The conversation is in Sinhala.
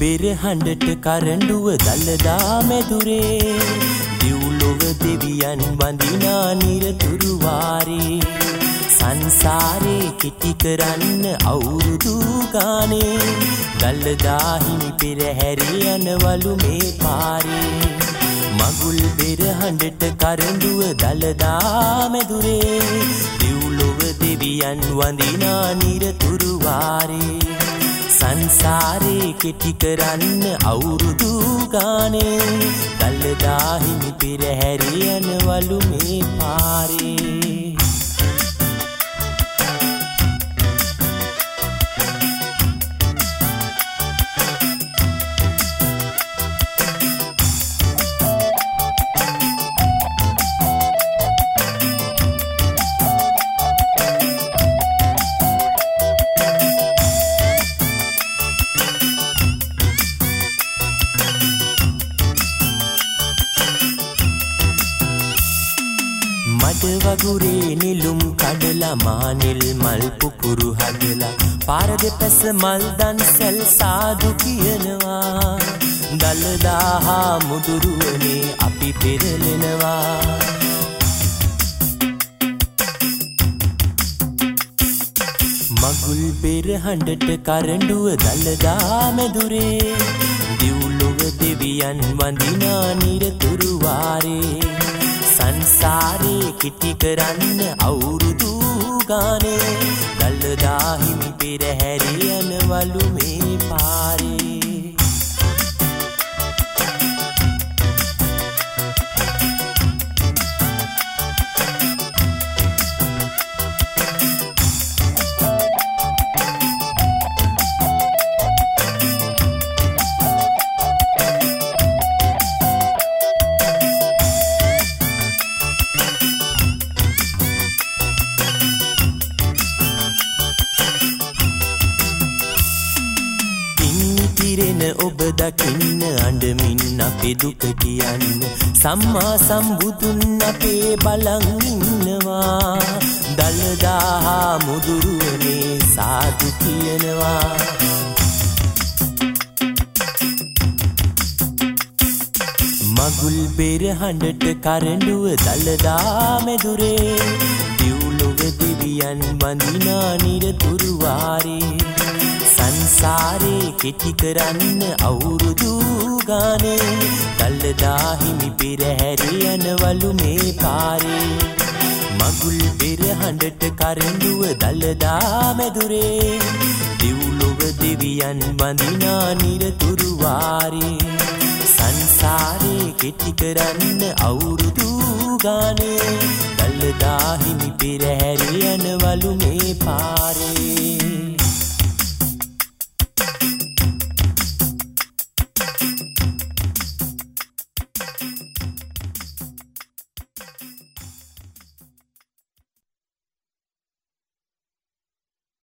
පෙරහඬට කරඬුව දළදා මැදුරේ දිව්ලොව දෙවියන් වඳිනා නිරතුරු වාරේ සංසාරේ කෙටි කරන්න අවුරුදු ගානේ දළදා හිමි පෙරහැර යනවලු මේ පාරේ මගුල් පෙරහඬට කරඬුව දළදා මැදුරේ දිව්ලොව දෙවියන් වඳිනා නිරතුරු වාරේ සංසාරේ කෙටි කරන්න අවුරුදු ගානේ දළදා හිමි පෙරහැර යනවලු මේ පාරේ මඩ වගුරේ නිලුම් කඩලා මානෙල් මල් පුපුරු හදලා පාර දෙපැස මල් දන්සැල් සාදු කියනවා දළදා මුදුරුවනේ අපි පෙරලෙනවා මගුල් පෙරහඬට කරඬුව දළදා මැදුරේ දිව්ලොව දෙවියන් වඳිනා නිරතුරු වාරේ සංසාරේ කෙටි කරන්න අවුරුදු ගානේ දළදා හිමි පෙරහැර යනවලු මේ පාරේ ඔබ දකින්න අඬමින් අපේ දුක කියන්න සම්මා සම්බුදුන් අපේ බලන් ඉන්නවා දළදා මුදුරුවනේ සාදු කියනවා මගුල් පෙරහඬට කරඬුව දළදා මැදුරේ දිව්ලොව දෙවියන් වඳිනා නිරතුරු වාරේ සංසාරේ කෙටි කරන්න අවුරුදු ගානේ දළදා හිමි පෙරහැර යනවලු මේ පාරේ මගුල් පෙරහඬට කරඬුව දළදා මැදුරේ දිව්ලොව දෙවියන් වඳිනා නිරතුරු වාරේ සංසාරේ කෙටි කරන්න අවුරුදු ගානේ දළදා හිමි පෙරහැර යනවලු මේ පාරේ